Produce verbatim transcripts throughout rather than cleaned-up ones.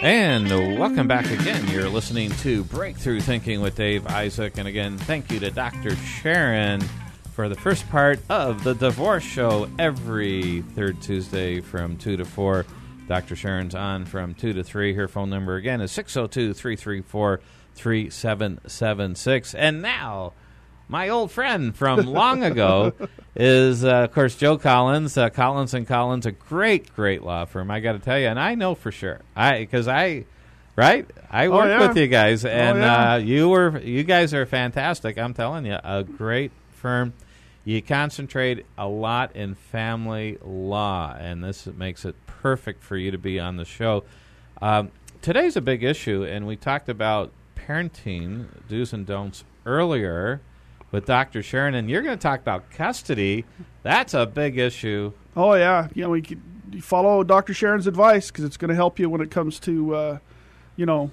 And welcome back again. You're listening to Breakthrough Thinking with Dave Isaac. And again, thank you to Doctor Sharon for the first part of the Divorce Show every third Tuesday from two to four. Doctor Sharon's on from two to three. Her phone number again is six oh two, three three four, three seven seven six. And now, my old friend from long ago is, uh, of course, Joe Collins. Uh, Collins and Collins, a great, great law firm, I got to tell you. And I know for sure, I because I, right, I worked oh, yeah. with you guys, and oh, yeah. uh, you were, you guys are fantastic. I'm telling you, a great firm. You concentrate a lot in family law, and this makes it perfect for you to be on the show. Um, today's a big issue, and we talked about parenting do's and don'ts earlier with Doctor Sharon, and you're going to talk about custody. That's a big issue. Oh, yeah. You know, we could you follow Doctor Sharon's advice because it's going to help you when it comes to, uh, you know,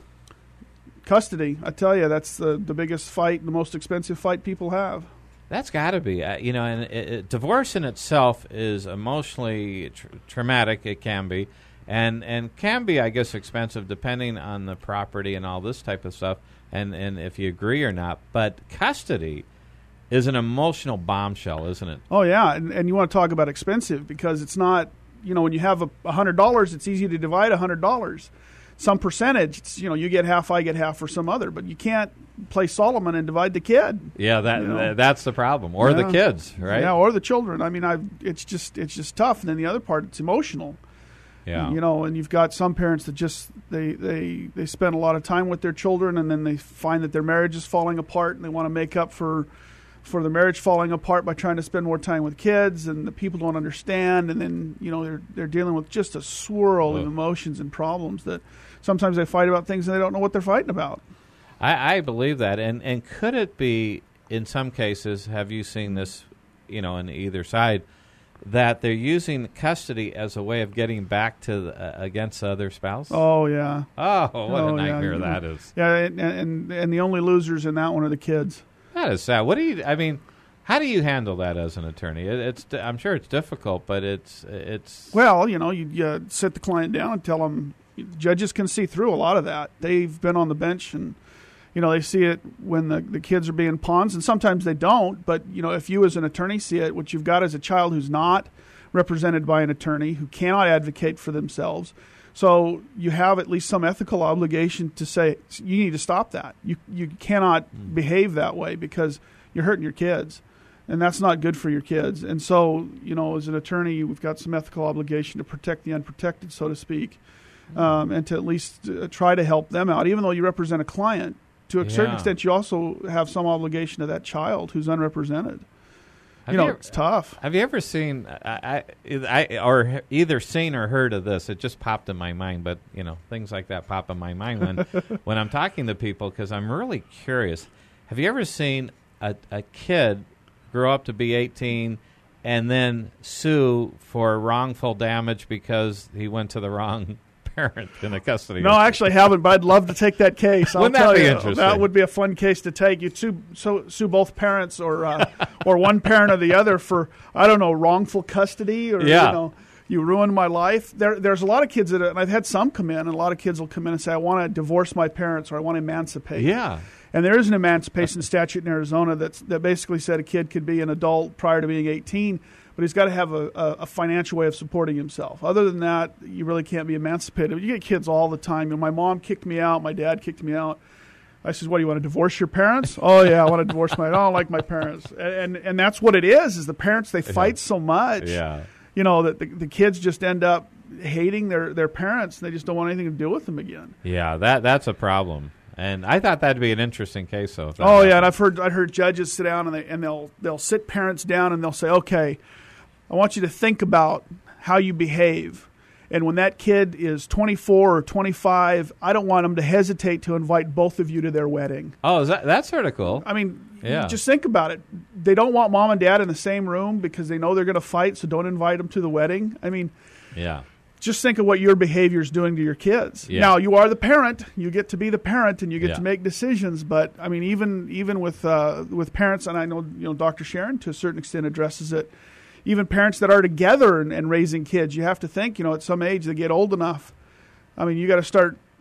custody. I tell you, that's the, the biggest fight, the most expensive fight people have. That's got to be. Uh, you know, and it, it, divorce in itself is emotionally tr- traumatic. It can be. And and can be, I guess, expensive depending on the property and all this type of stuff, and, and if you agree or not. But custody is an emotional bombshell, isn't it? Oh, yeah, and, and you want to talk about expensive because it's not, you know, when you have a one hundred dollars, it's easy to divide one hundred dollars. Some percentage, it's, you know, you get half, I get half for some other, but you can't play Solomon and divide the kid. Yeah, that you know? th- that's the problem. Or yeah. the kids, right? Yeah, or the children. I mean, I it's just it's just tough. And then the other part, it's emotional. Yeah. You know, and you've got some parents that just, they, they, they spend a lot of time with their children and then they find that their marriage is falling apart and they want to make up for for the marriage falling apart by trying to spend more time with kids, and the people don't understand, and then, you know, they're they're dealing with just a swirl Whoa. of emotions and problems that sometimes they fight about things and they don't know what they're fighting about. I, I believe that. And, and could it be, in some cases, have you seen this, you know, on either side, that they're using custody as a way of getting back to the, uh, against the other spouse? Oh, yeah. Oh, what oh, a nightmare yeah. that is. Yeah, and, and and the only losers in that one are the kids. That is sad. What do you, I mean, how do you handle that as an attorney? It, it's, I'm sure it's difficult, but it's, it's. Well, you know, you, you sit the client down and tell them, judges can see through a lot of that. They've been on the bench and, you know, they see it when the, the kids are being pawns, and sometimes they don't. But, you know, if you as an attorney see it, what you've got is a child who's not represented by an attorney, who cannot advocate for themselves. So you have at least some ethical obligation to say, you need to stop that. You you cannot mm. behave that way because you're hurting your kids, and that's not good for your kids. And so, you know, as an attorney, we've got some ethical obligation to protect the unprotected, so to speak, mm. um, and to at least uh, try to help them out. Even though you represent a client, to a yeah. certain extent, you also have some obligation to that child who's unrepresented. Have you know, you ever, it's tough. Have you ever seen, I, I, I, or either seen or heard of this? It just popped in my mind, but, you know, things like that pop in my mind when, when I'm talking to people because I'm really curious. Have you ever seen a, a kid grow up to be eighteen and then sue for wrongful damage because he went to the wrong parent in the custody? No, I actually haven't, but I'd love to take that case. I'll Wouldn't tell that be you, interesting? That would be a fun case to take. You sue, so, sue both parents or uh, or one parent or the other for, I don't know, wrongful custody or, yeah. you know, you ruined my life. There, There's a lot of kids that, and I've had some come in, and a lot of kids will come in and say, I want to divorce my parents or I want to emancipate. Yeah. And there is an emancipation statute in Arizona that's, that basically said a kid could be an adult prior to being eighteen, but he's got to have a, a, a financial way of supporting himself. Other than that, you really can't be emancipated. You get kids all the time. You know, my mom kicked me out. My dad kicked me out. I says, what, do you want to divorce your parents? Oh, yeah, I want to divorce my – I don't like my parents. And and that's what it is, is the parents, they fight so much, yeah. you know, that the, the kids just end up hating their, their parents. And they just don't want anything to do with them again. Yeah, that that's a problem. And I thought that'd be an interesting case, though. Oh, happened. yeah, and I've heard I heard judges sit down and they and they'll they'll sit parents down and they'll say, okay, I want you to think about how you behave, and when that kid is twenty-four or twenty-five, I don't want them to hesitate to invite both of you to their wedding. Oh, is that that's sort of cool? I mean, yeah. just think about it. They don't want mom and dad in the same room because they know they're going to fight, so don't invite them to the wedding. I mean, yeah. Just think of what your behavior is doing to your kids. Yeah. Now, you are the parent. You get to be the parent, and you get yeah. to make decisions. But, I mean, even even with uh, with parents, and I know you know Doctor Sharon to a certain extent addresses it, even parents that are together and, and raising kids, you have to think, you know, at some age they get old enough. I mean, you got to start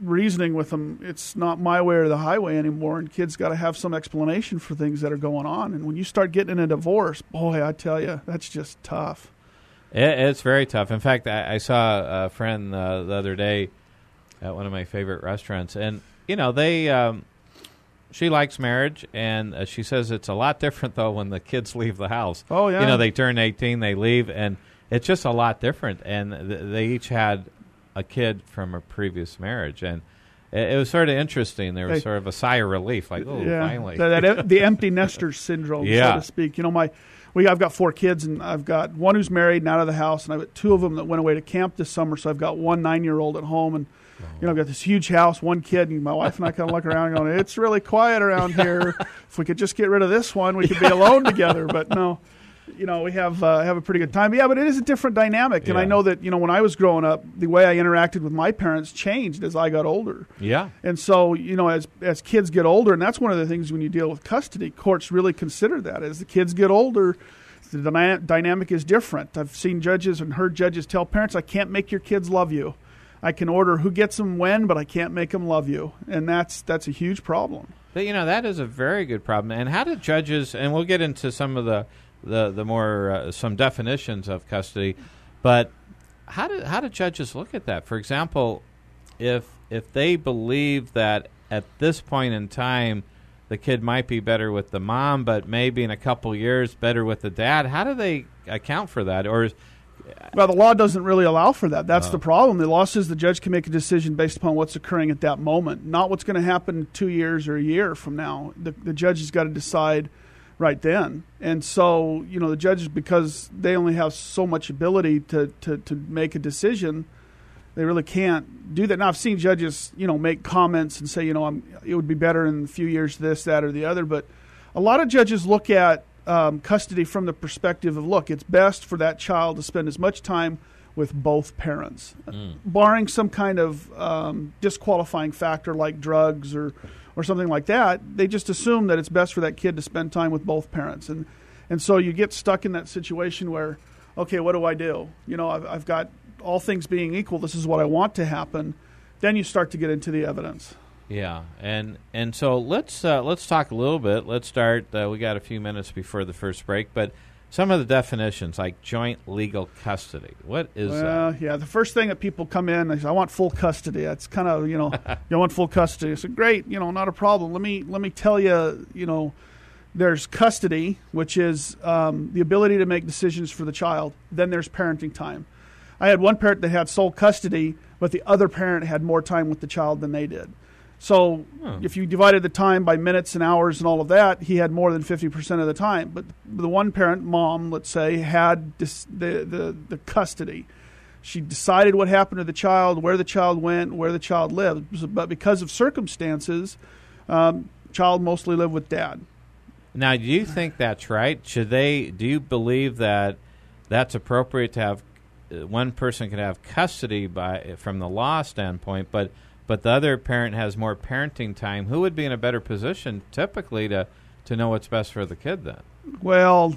reasoning with them, it's not my way or the highway anymore, and kids got to have some explanation for things that are going on. And when you start getting in a divorce, boy, I tell you, that's just tough. It, it's very tough. In fact, I, I saw a friend uh, the other day at one of my favorite restaurants, and you know they. Um, She likes marriage, and uh, she says it's a lot different, though, when the kids leave the house. Oh, yeah. You know, they turn eighteen, they leave, and it's just a lot different. And th- they each had a kid from a previous marriage, and it, it was sort of interesting. There was Hey. sort of a sigh of relief, like, oh, yeah. finally. That, that, the empty nester syndrome, Yeah. so to speak. You know, my we I've got four kids, and I've got one who's married and out of the house, and I've got two of them that went away to camp this summer, so I've got one nine-year-old at home, and you know, I've got this huge house, one kid, and my wife and I kind of look around going, it's really quiet around here. If we could just get rid of this one, we could be alone together. But no, you know, we have uh, have a pretty good time. But yeah, but it is a different dynamic. And Yeah. I know that, you know, when I was growing up, the way I interacted with my parents changed as I got older. Yeah. And so, you know, as as kids get older, and that's one of the things when you deal with custody, courts really consider that. As the kids get older, the dyna- dynamic is different. I've seen judges and heard judges tell parents, I can't make your kids love you. I can order who gets them when, but I can't make them love you. And that's that's a huge problem. But, you know, that is a very good problem. And how do judges, and we'll get into some of the, the, the more, uh, some definitions of custody, but how do, how do judges look at that? For example, if if they believe that at this point in time the kid might be better with the mom, but maybe in a couple years better with the dad, how do they account for that? Or is, Well, the law doesn't really allow for that. That's Oh. the problem. The law says the judge can make a decision based upon what's occurring at that moment, not what's going to happen two years or a year from now. The, the judge has got to decide right then. And so, you know, the judges, because they only have so much ability to, to, to make a decision, they really can't do that. Now, I've seen judges, you know, make comments and say, you know, I'm, it would be better in a few years this, that, or the other. But a lot of judges look at Um, custody from the perspective of, look, it's best for that child to spend as much time with both parents, Mm. barring some kind of um, disqualifying factor like drugs or, or something like that. They just assume that it's best for that kid to spend time with both parents. And, and so you get stuck in that situation where, okay, what do I do? You know, I've, I've got all things being equal, this is what I want to happen. Then you start to get into the evidence. Yeah, and and so let's uh, let's talk a little bit. Let's start. Uh, we got a few minutes before the first break, but some of the definitions, like joint legal custody. What is well, that? yeah, the first thing that people come in, they say, "I want full custody." That's kind of, you know, you want full custody. I said, "Great, you know, not a problem." Let me let me tell you, you know, there's custody, which is um, the ability to make decisions for the child. Then there's parenting time. I had one parent that had sole custody, but the other parent had more time with the child than they did. So Huh. if you divided the time by minutes and hours and all of that, he had more than fifty percent of the time. But the one parent, mom, let's say, had dis- the, the, the custody. She decided what happened to the child, where the child went, where the child lived. But because of circumstances, um, child mostly lived with dad. Now, do you think that's right? Should they? Do you believe that that's appropriate to have uh, one person can have custody by from the law standpoint, but but the other parent has more parenting time? Who would be in a better position typically to, to know what's best for the kid then? Well,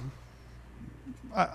I,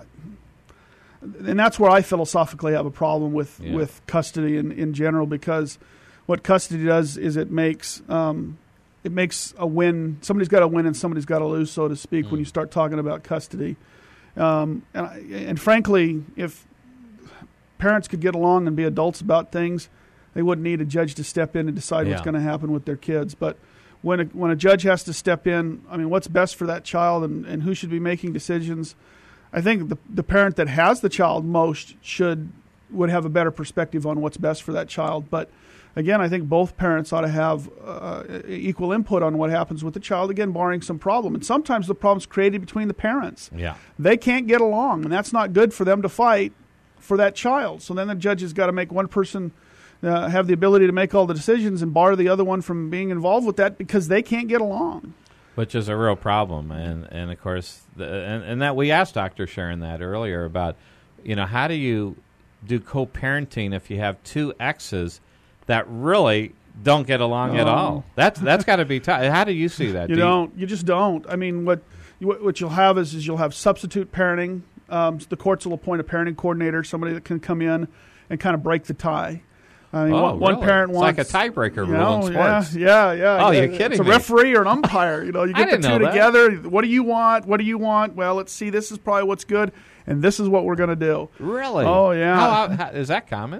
and that's where I philosophically have a problem with, Yeah. with custody in, in general, because what custody does is it makes um, it makes a win. Somebody's got to win and somebody's got to lose, so to speak, Mm. when you start talking about custody. Um, and, I, and frankly, if parents could get along and be adults about things, they wouldn't need a judge to step in and decide what's Yeah. going to happen with their kids. But when a, when a judge has to step in, I mean, what's best for that child and, and who should be making decisions? I think the the parent that has the child most should would have a better perspective on what's best for that child. But again, I think both parents ought to have uh, equal input on what happens with the child, again, barring some problem. And sometimes the problem's created between the parents. Yeah. They can't get along, and that's not good for them to fight for that child. So then the judge has got to make one person uh, have the ability to make all the decisions and bar the other one from being involved with that because they can't get along. Which is a real problem, and and of course, the, and, and that we asked Doctor Sharon that earlier about, you know, how do you do co-parenting if you have two exes that really don't get along at No. all? That's that's got to be tough. How do you see that? You Do don't. You just don't. I mean, what what what you'll have is, is you'll have substitute parenting. Um, the courts will appoint a parenting coordinator, somebody that can come in and kind of break the tie. I mean, oh, one, one really? parent it's wants like a tiebreaker you rule know, in sports. Yeah, yeah, yeah. Oh, yeah. you're kidding It's a me. referee or an umpire. You know, you I get the didn't two know that. together. What do you want? What do you want? Well, let's see. This is probably what's good, and this is what we're going to do. Really? Oh, yeah. How, how, is that common?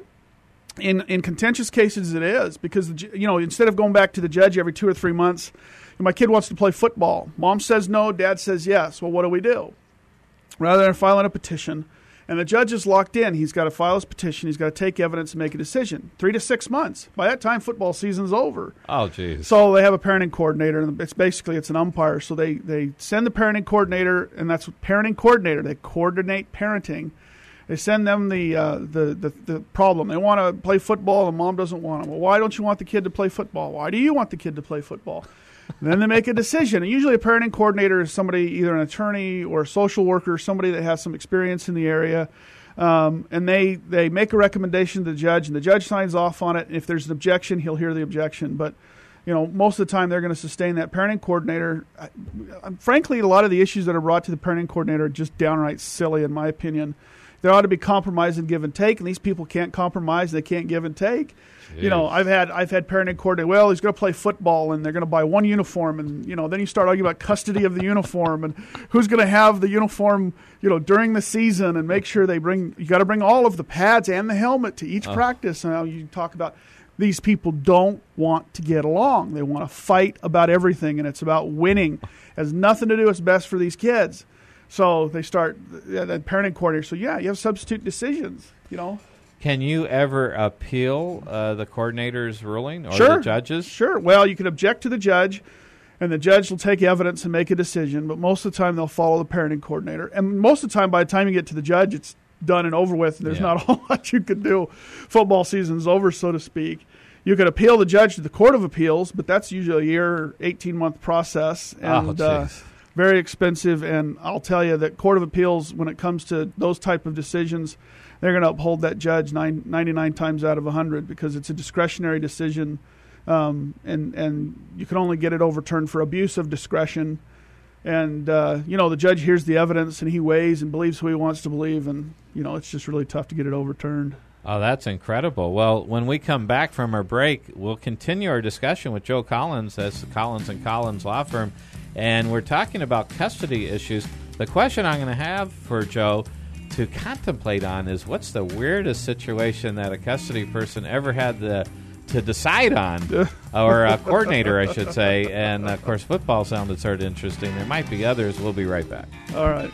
In in contentious cases, it is because the, ju- you know instead of going back to the judge every two or three months, my kid wants to play football. Mom says no, Dad says yes. Well, what do we do? Rather than filing a petition, and the judge is locked in, he's got to file his petition. He's got to take evidence and make a decision. Three to six months. By that time, football season's over. Oh, geez. So they have a parenting coordinator, and it's basically it's an umpire. So they they send the parenting coordinator, and that's what parenting coordinator. They coordinate parenting. They send them the, uh, the the the problem. They want to play football, and mom doesn't want them. Well, why don't you want the kid to play football? Why do you want the kid to play football? And then they make a decision. And usually a parenting coordinator is somebody, either an attorney or a social worker, somebody that has some experience in the area. Um, and they, they make a recommendation to the judge, and the judge signs off on it. And if there's an objection, he'll hear the objection. But you know, most of the time they're going to sustain that. Parenting coordinator, I, I, frankly, a lot of the issues that are brought to the parenting coordinator are just downright silly, in my opinion. There ought to be compromise and give and take, and these people can't compromise. They can't give and take. Jeez. You know, I've had I've had parenting coordinator. Well, he's going to play football, and they're going to buy one uniform, and you know, then you start arguing about custody of the uniform and who's going to have the uniform, you know, during the season, and make sure they bring. You got to bring all of the pads and the helmet to each oh. practice. Now you talk about these people don't want to get along. They want to fight about everything, and it's about winning. It has nothing to do with what's best for these kids. So they start yeah, that parenting coordinator. So yeah, you have substitute decisions. You know, can you ever appeal uh, the coordinator's ruling or sure. the judges? Sure. Well, you can object to the judge, and the judge will take evidence and make a decision. But most of the time, they'll follow the parenting coordinator. And most of the time, by the time you get to the judge, it's done and over with. And there's yeah. not a whole lot you can do. Football season's over, so to speak. You could appeal the judge to the Court of Appeals, but that's usually a year, eighteen month process. And, oh, uh, very expensive, and I'll tell you that Court of Appeals, when it comes to those type of decisions, they're going to uphold that judge nine, ninety-nine times out of one hundred because it's a discretionary decision, um, and and you can only get it overturned for abuse of discretion. And, uh, you know, the judge hears the evidence, and he weighs and believes who he wants to believe, and, you know, it's just really tough to get it overturned. Oh, that's incredible. Well, when we come back from our break, we'll continue our discussion with Joe Collins. That's the Collins and Collins Law Firm. And we're talking about custody issues. The question I'm going to have for Joe to contemplate on is what's the weirdest situation that a custody person ever had to, to decide on, or a coordinator, I should say. And, of course, football sounded sort of interesting. There might be others. We'll be right back. All right.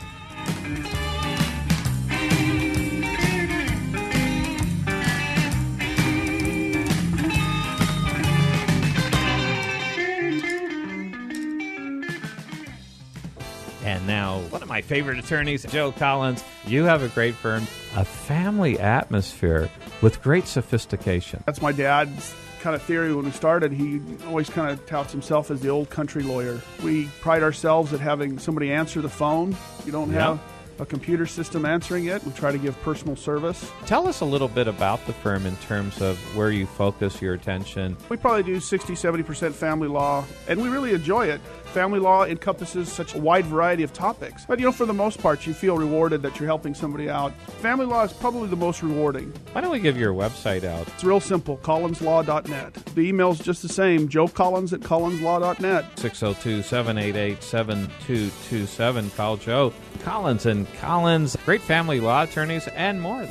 And now, one of my favorite attorneys, Joe Collins. You have a great firm, a family atmosphere with great sophistication. That's my dad's kind of theory when we started. He always kind of touts himself as the old country lawyer. We pride ourselves at having somebody answer the phone. You don't yep. have a computer system answering it. We try to give personal service. Tell us a little bit about the firm in terms of where you focus your attention. We probably do sixty, seventy percent family law, and we really enjoy it. Family law encompasses such a wide variety of topics. But, you know, for the most part, you feel rewarded that you're helping somebody out. Family law is probably the most rewarding. Why don't we give your website out? It's real simple, collins law dot net. The email's just the same, joe collins at collins law dot net. six oh two, seven eight eight, seven two two seven. Call Joe Collins and Collins, great family law attorneys, and more.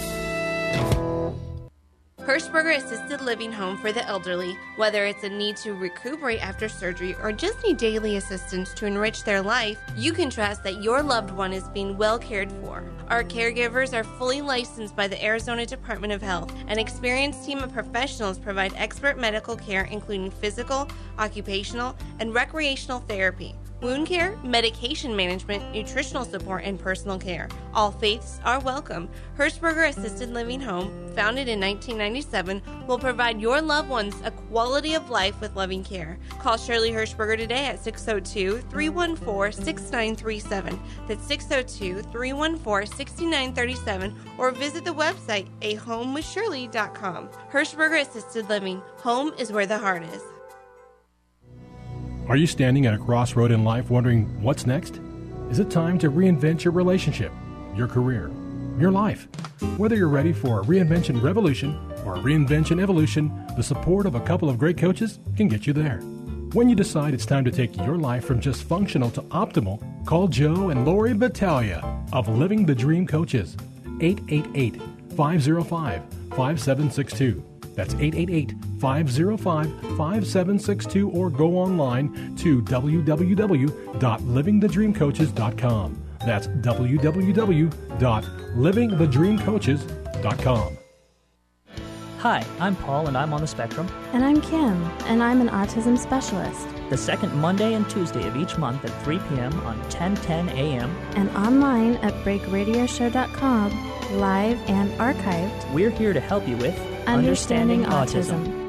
Hirschberger Assisted Living Home for the Elderly. Whether it's a need to recuperate after surgery or just need daily assistance to enrich their life, you can trust that your loved one is being well cared for. Our caregivers are fully licensed by the Arizona Department of Health. An experienced team of professionals provide expert medical care including physical, occupational, and recreational therapy, wound care, medication management, nutritional support, and personal care. All faiths are welcome. Hirschberger Assisted Living Home, founded in nineteen ninety-seven, will provide your loved ones a quality of life with loving care. Call Shirley Hirschberger today at six oh two, three one four, six nine three seven. That's six oh two, three one four, six nine three seven, or visit the website a home with shirley dot com. Hirschberger Assisted Living. Home is where the heart is. Are you standing at a crossroad in life wondering what's next? Is it time to reinvent your relationship, your career, your life. Whether you're ready for a reinvention revolution or a reinvention evolution, the support of a couple of great coaches can get you there. When you decide it's time to take your life from just functional to optimal, call Joe and Lori Battaglia of Living the Dream Coaches. eight eight eight, five oh five, five seven six two. That's eight eight eight, five oh five, five seven six two, or go online to w w w dot living the dream coaches dot com. That's w w w dot living the dream coaches dot com. Hi, I'm Paul and I'm on the spectrum. And I'm Kim, and I'm an autism specialist. The second Monday and Tuesday of each month at three p.m. on ten ten a.m. and online at break radio show dot com, live and archived. We're here to help you with Understanding, Understanding Autism. Autism.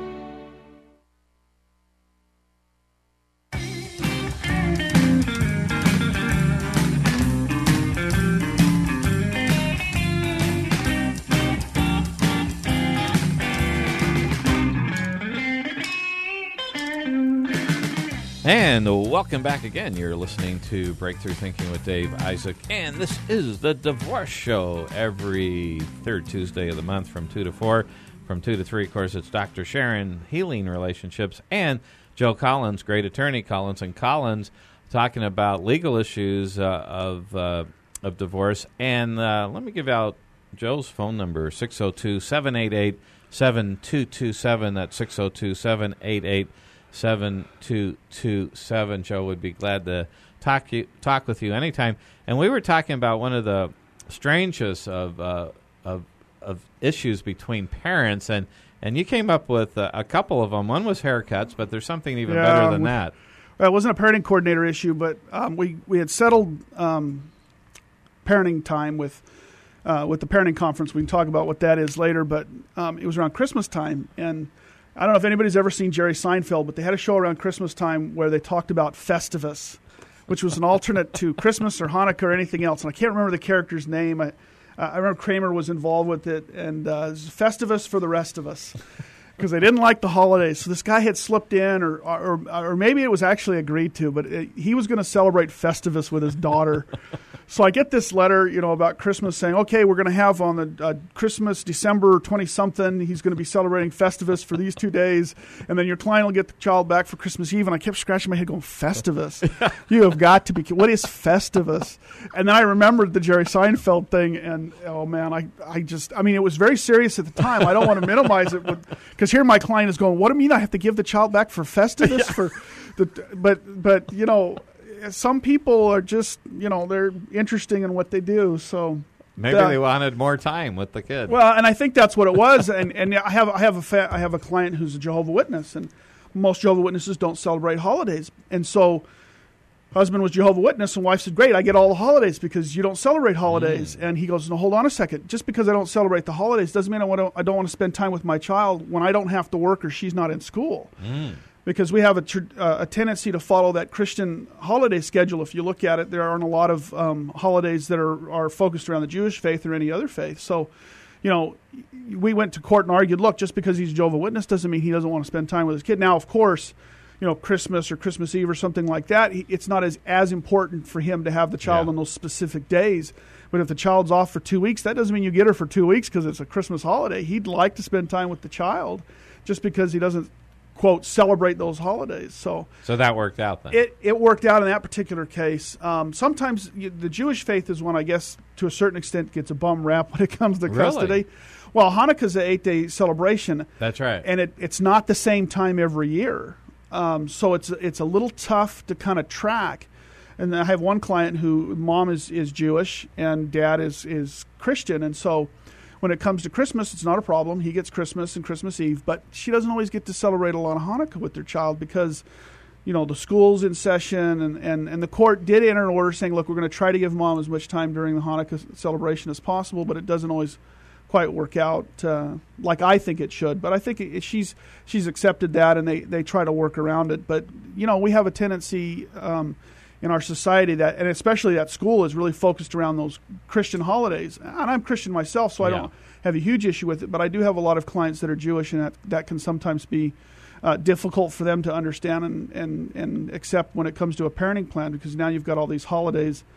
And welcome back again. You're listening to Breakthrough Thinking with Dave Isaac, and this is the Divorce Show every third Tuesday of the month from two to four. From two to three, of course, it's Doctor Sharon, Healing Relationships, and Joe Collins, great attorney Collins and Collins, talking about legal issues uh, of uh, of divorce. And uh, let me give out Joe's phone number, six oh two, seven eight eight, seven two two seven. That's six oh two, seven eight eight, seven two two seven. Joe would be glad to talk you, talk with you anytime. And we were talking about one of the strangest of uh, of of issues between parents, and, and you came up with a, a couple of them. One was haircuts, but there's something even Yeah, better than we- that. Well, it wasn't a parenting coordinator issue, but um, we, we had settled um, parenting time with uh, with the parenting conference. We can talk about what that is later, but um, it was around Christmas time. And I don't know if anybody's ever seen Jerry Seinfeld, but they had a show around Christmas time where they talked about Festivus, which was an alternate to Christmas or Hanukkah or anything else. And I can't remember the character's name. I, I remember Kramer was involved with it, and uh, it was Festivus for the rest of us. Because they didn't like the holidays. So this guy had slipped in, or or, or maybe it was actually agreed to, but it, he was going to celebrate Festivus with his daughter. So I get this letter, you know, about Christmas saying, okay, we're going to have on the uh, Christmas, December twenty-something, he's going to be celebrating Festivus for these two days, and then your client will get the child back for Christmas Eve. And I kept scratching my head going, Festivus? You have got to be kidding. What is Festivus? And then I remembered the Jerry Seinfeld thing, and oh man, I, I just, I mean, it was very serious at the time. I don't want to minimize it, because here my client is going, what do you mean I have to give the child back for Festivus? Yeah. For the, but, but, you know, some people are just, you know, they're interesting in what they do. So maybe that, they wanted more time with the kid. Well, and I think that's what it was. and and I have I have a fa- I have a client who's a Jehovah's Witness, and most Jehovah's Witnesses don't celebrate holidays. And so husband was Jehovah's Witness, and wife said, great, I get all the holidays because you don't celebrate holidays. Mm. And he goes, no, hold on a second. Just because I don't celebrate the holidays doesn't mean I, want to, I don't want to spend time with my child when I don't have to work or she's not in school. Mm. Because we have a, tr- uh, a tendency to follow that Christian holiday schedule. If you look at it, there aren't a lot of um, holidays that are, are focused around the Jewish faith or any other faith. So, you know, we went to court and argued, look, just because he's a Jehovah's Witness doesn't mean he doesn't want to spend time with his kid. Now, of course, you know, Christmas or Christmas Eve or something like that, it's not as, as important for him to have the child yeah. on those specific days. But if the child's off for two weeks, that doesn't mean you get her for two weeks because it's a Christmas holiday. He'd like to spend time with the child just because he doesn't, quote, celebrate those holidays. So so that worked out then. It, it worked out in that particular case. Um, sometimes you, the Jewish faith is one, I guess, to a certain extent gets a bum rap when it comes to really? custody. Well, Hanukkah's an eight-day celebration. That's right. And it, it's not the same time every year. Um, so it's it's a little tough to kind of track. And I have one client who mom is, is Jewish and dad is, is Christian. And so when it comes to Christmas, it's not a problem. He gets Christmas and Christmas Eve. But she doesn't always get to celebrate a lot of Hanukkah with their child because, you know, the school's in session. And, and, and the court did enter an order saying, look, we're going to try to give mom as much time during the Hanukkah celebration as possible. But it doesn't always quite work out uh, like I think it should. But I think it, she's she's accepted that, and they, they try to work around it. But, you know, we have a tendency um, in our society that, and especially that school, is really focused around those Christian holidays. And I'm Christian myself, so I yeah. don't have a huge issue with it. But I do have a lot of clients that are Jewish, and that, that can sometimes be uh, difficult for them to understand and, and, and accept when it comes to a parenting plan, because now you've got all these holidays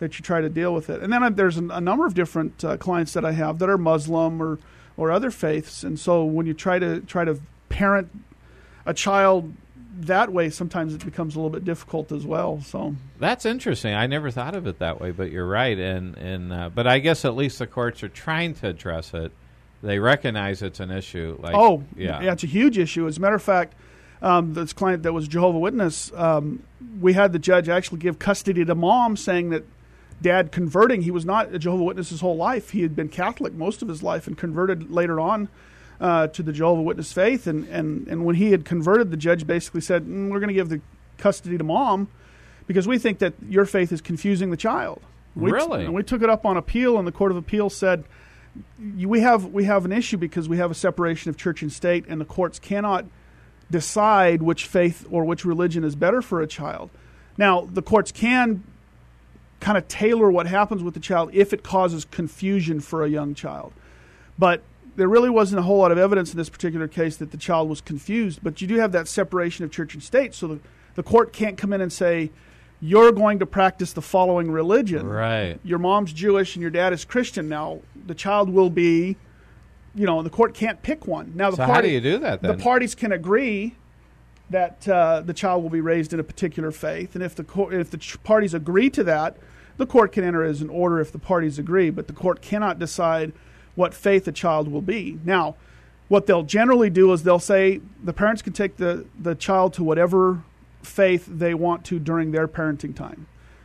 that you try to deal with it. And then uh, there's a, a number of different uh, clients that I have that are Muslim or or other faiths, and so when you try to try to parent a child that way, sometimes it becomes a little bit difficult as well. So that's interesting. I never thought of it that way, but you're right. And and uh, but I guess at least the courts are trying to address it. They recognize it's an issue. Like, oh, yeah, yeah, it's a huge issue. As a matter of fact, um, this client that was Jehovah's Witness, um, we had the judge actually give custody to mom, saying that dad converting. He was not a Jehovah's Witness his whole life. He had been Catholic most of his life and converted later on uh, to the Jehovah's Witness faith. And, and, and when he had converted, the judge basically said, mm, we're going to give the custody to mom because we think that your faith is confusing the child. We really? T- and we took it up on appeal, and the Court of Appeals said, we have we have an issue because we have a separation of church and state, and the courts cannot decide which faith or which religion is better for a child. Now, the courts can kind of tailor what happens with the child if it causes confusion for a young child. But there really wasn't a whole lot of evidence in this particular case that the child was confused. But you do have that separation of church and state, so the, the court can't come in and say, you're going to practice the following religion. Right. Your mom's Jewish and your dad is Christian. Now, the child will be, you know, the court can't pick one. Now, the so party, how do you do that then? The parties can agree that uh, the child will be raised in a particular faith. And if the co- if the ch- parties agree to that, the court can enter as an order if the parties agree. But the court cannot decide what faith the child will be. Now, what they'll generally do is they'll say the parents can take the, the child to whatever faith they want to during their parenting time.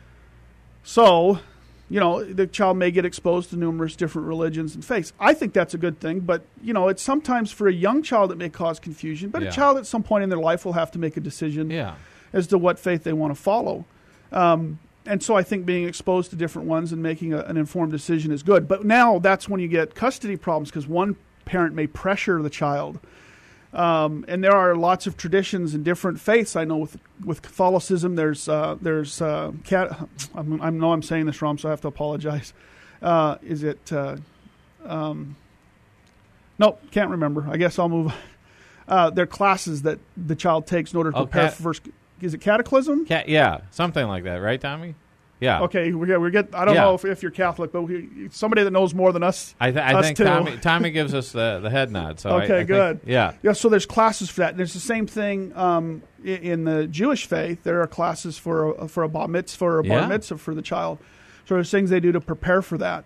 So, you know, the child may get exposed to numerous different religions and faiths. I think that's a good thing, but, you know, it's sometimes for a young child it may cause confusion, but yeah. a child at some point in their life will have to make a decision yeah. as to what faith they want to follow. Um, and so I think being exposed to different ones and making a, an informed decision is good. But now that's when you get custody problems because one parent may pressure the child. Um, and there are lots of traditions in different faiths. I know with with Catholicism, there's uh, there's uh, cat. I'm, I know I'm saying this wrong, so I have to apologize. Uh, is it? Uh, um, nope, can't remember. I guess I'll move. Uh, there are classes that the child takes in order to oh, prepare cat- for first. Is it cataclysm? Cat, yeah, something like that, right, Tommy? Yeah. Okay, we we get. I don't Yeah. know if, if you're Catholic, but we, somebody that knows more than us. I, th- I us think too. Tommy, Tommy gives us the, the head nod. So I- Okay, I think- good. yeah. Yeah, so there's classes for that. And there's the same thing um, i- in the Jewish faith. There are classes for a, for a bar mitzvah or a bar Yeah. mitzvah for the child. So there's things they do to prepare for that.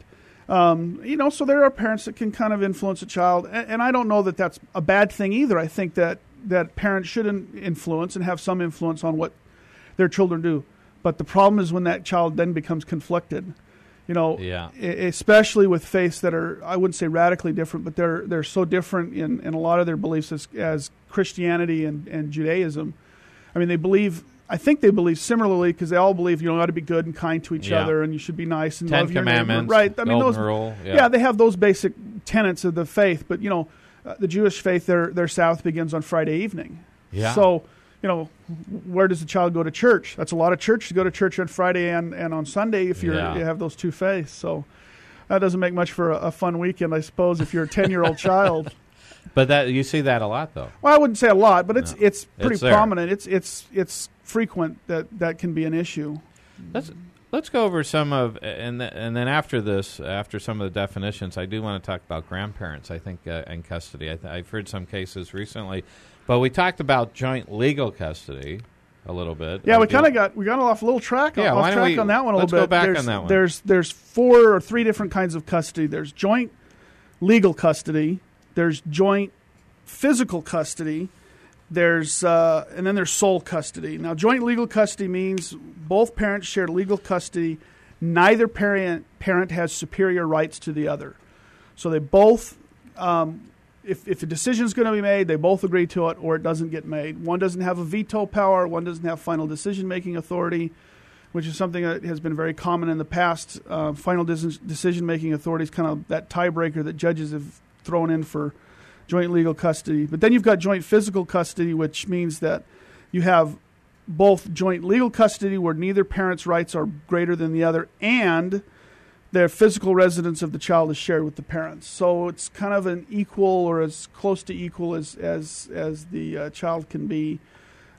Um, you know, so there are parents that can kind of influence a child. And, and I don't know that that's a bad thing either. I think that, that parents should in- influence and have some influence on what their children do. But the problem is when that child then becomes conflicted. You know, Yeah. e- especially with faiths that are, I wouldn't say radically different, but they're they're so different in, in a lot of their beliefs as, as Christianity and, and Judaism. I mean, they believe, I think they believe similarly because they all believe, you know, you ought to be good and kind to each Yeah. other and you should be nice and Ten love your neighbor. Commandments, Right. I mean, Golden those, Rule. Yeah. yeah, they have those basic tenets of the faith. But, you know, uh, the Jewish faith, their their Sabbath begins on Friday evening. Yeah. So, you know, where does the child go to church? That's a lot of church to go to church on Friday and, and on Sunday if you're, Yeah. you have those two faiths. So that doesn't make much for a, a fun weekend, I suppose, if you're a ten-year-old child. But that you see that a lot, though. Well, I wouldn't say a lot, but it's No. it's pretty It's there. prominent. It's it's it's frequent that that can be an issue. Let's let's go over some of and th- and then after this, after some of the definitions, I do want to talk about grandparents. I think uh, in custody. I th- I've heard some cases recently, but we talked about joint legal custody a little bit. Yeah, I we do- kind of got we got off a little track Yeah, off why don't track we- on that one a let's little go bit. back there's, on that one. There's there's four or three different kinds of custody. There's joint legal custody. There's joint physical custody. There's uh, and then there's sole custody. Now, joint legal custody means both parents share legal custody. Neither parent parent has superior rights to the other. So they both, um, if if a decision is going to be made, they both agree to it, or it doesn't get made. One doesn't have a veto power. One doesn't have final decision making authority, which is something that has been very common in the past. Uh, final decision making authority is kind of that tiebreaker that judges have thrown in for joint legal custody. But then you've got joint physical custody, which means that you have both joint legal custody where neither parent's rights are greater than the other, and their physical residence of the child is shared with the parents. So it's kind of an equal or as close to equal as as, as the uh, child can be.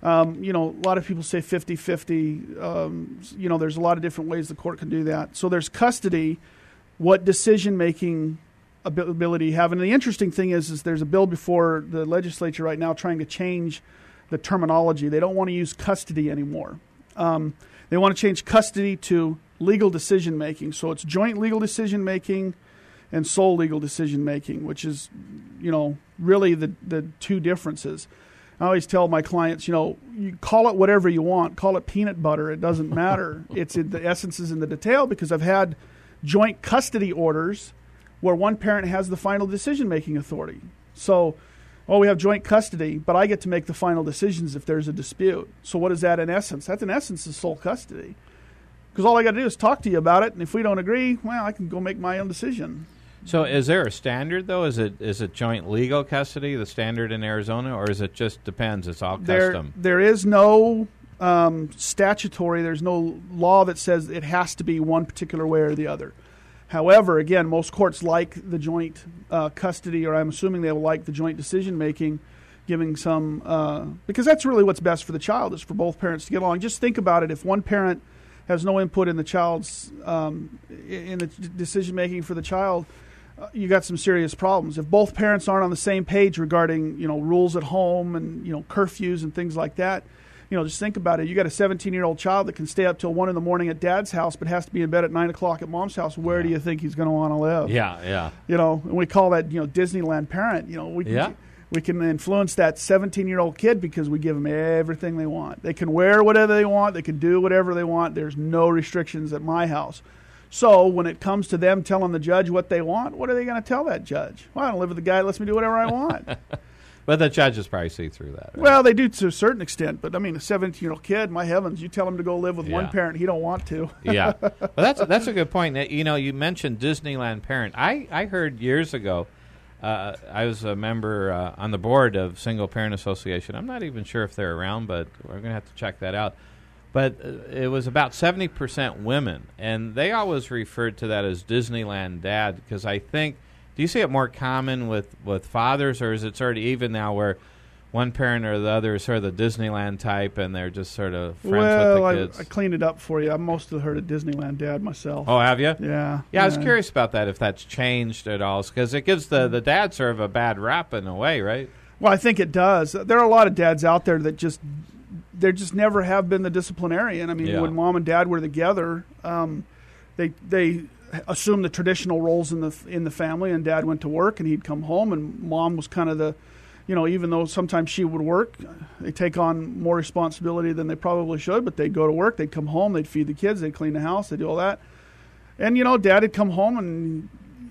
Um, you know, a lot of people say fifty-fifty. Um, you know, there's a lot of different ways the court can do that. So there's custody. What decision-making ability you have? And the interesting thing is, is there's a bill before the legislature right now trying to change the terminology. They don't want to use custody anymore. Um, they want to change custody to legal decision-making. So it's joint legal decision-making and sole legal decision-making, which is, you know, really the, the two differences. I always tell my clients, you know, you call it whatever you want. Call it peanut butter. It doesn't matter. It's in the essence is in the detail, because I've had joint custody orders where one parent has the final decision-making authority. So, oh, we have joint custody, but I get to make the final decisions if there's a dispute. So what is that in essence? That in essence is sole custody. Because all I got to do is talk to you about it, and if we don't agree, well, I can go make my own decision. So is there a standard, though? Is it is it joint legal custody, the standard in Arizona, or is it just depends, it's all There, custom? there is no um, statutory, there's no law that says it has to be one particular way or the other. However, again, most courts like the joint uh, custody, or I'm assuming they will like the joint decision-making, giving some, uh, because that's really what's best for the child, is for both parents to get along. Just think about it. If one parent has no input in the child's, um, in the decision-making for the child, uh, you got some serious problems. If both parents aren't on the same page regarding, you know, rules at home and, you know, curfews and things like that, you know, just think about it. You got a seventeen-year-old child that can stay up till one in the morning at dad's house, but has to be in bed at nine o'clock at mom's house. Where yeah. do you think he's going to want to live? Yeah, yeah. You know, and we call that, you know, Disneyland parent. You know, we can, yeah. we can influence that seventeen-year-old kid because we give them everything they want. They can wear whatever they want. They can do whatever they want. There's no restrictions at my house. So when it comes to them telling the judge what they want, what are they going to tell that judge? Well, I don't live with the guy that lets me do whatever I want. But the judges probably see through that. Right? Well, they do to a certain extent. But, I mean, a seventeen-year-old kid, my heavens, you tell him to go live with yeah. one parent, he don't want to. yeah. Well, that's, that's a good point. You know, you mentioned Disneyland parent. I, I heard years ago, uh, I was a member uh, on the board of Single Parent Association. I'm not even sure if they're around, but we're going to have to check that out. But uh, it was about seventy percent women, and they always referred to that as Disneyland dad, because I think, do you see it more common with, with fathers, or is it sort of even now where one parent or the other is sort of the Disneyland type and they're just sort of friends well, with the kids? I, I cleaned it up for you. I mostly heard of Disneyland dad myself. Oh, have you? Yeah. Yeah, yeah I was curious about that, if that's changed at all, because it gives the, the dad sort of a bad rap in a way, right? Well, I think it does. There are a lot of dads out there that just, they just never have been the disciplinarian. I mean, yeah. when mom and dad were together, um, they they assumed the traditional roles in the in the family, and dad went to work and he'd come home, and mom was kind of the, you know, even though sometimes she would work, they take on more responsibility than they probably should, but they'd go to work, they'd come home, they'd feed the kids, they'd clean the house, they'd do all that. And, you know, dad had come home and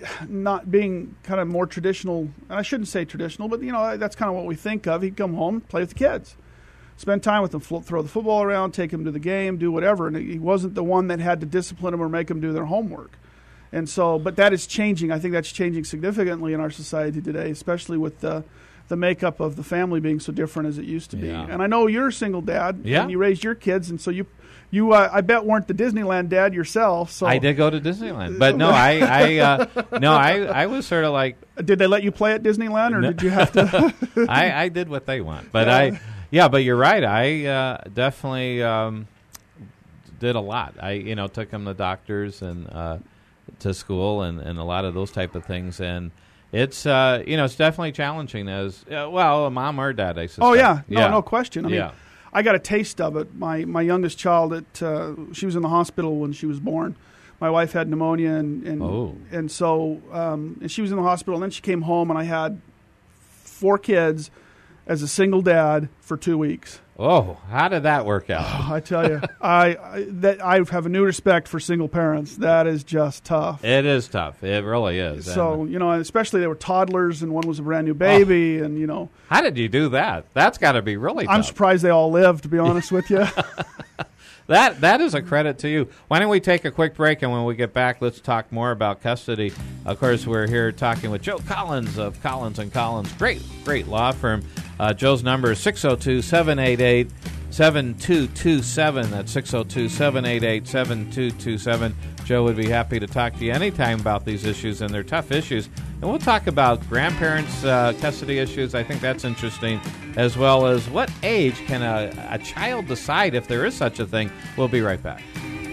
not being kind of more traditional, and I shouldn't say traditional, but, you know, that's kind of what we think of. He'd come home, play with the kids, spend time with them, throw the football around, take them to the game, do whatever. And he wasn't the one that had to discipline them or make them do their homework. And so, but that is changing. I think that's changing significantly in our society today, especially with the the makeup of the family being so different as it used to be. Yeah. And I know you're a single dad, yeah. and you raised your kids, and so you, you uh, I bet weren't the Disneyland dad yourself. So I did go to Disneyland, but no, I, I uh, no, I, I was sort of like. Did they let you play at Disneyland, or no. did you have to? I, I did what they want, but yeah. I, yeah, but you're right. I uh, definitely um, did a lot. I, you know, took them to doctors and uh, to school and, and a lot of those type of things, and it's uh, you know, it's definitely challenging as uh, well, a mom or dad, I suspect. Oh yeah, no, yeah. no question. I mean, yeah. I got a taste of it. My my youngest child, at uh, she was in the hospital when she was born. My wife had pneumonia, and and, oh. and so um, and she was in the hospital. And then she came home, and I had four kids as a single dad for two weeks. Oh, how did that work out? Oh, I tell you, I, I that I have a new respect for single parents. That is just tough. It is tough. It really is. So, and, you know, especially they were toddlers, and one was a brand new baby, oh. and, you know. How did you do that? That's got to be really tough. I'm surprised they all lived, to be honest with you. That That is a credit to you. Why don't we take a quick break, and when we get back, let's talk more about custody. Of course, we're here talking with Joe Collins of Collins and Collins. Great, great law firm. Uh, Joe's number is six oh two, seven eight eight, seven two two seven. That's six oh two, seven eight eight, seven two two seven. Joe would be happy to talk to you anytime about these issues, and they're tough issues. And we'll talk about grandparents' uh, custody issues. I think that's interesting, as well as what age can a, a child decide if there is such a thing. We'll be right back.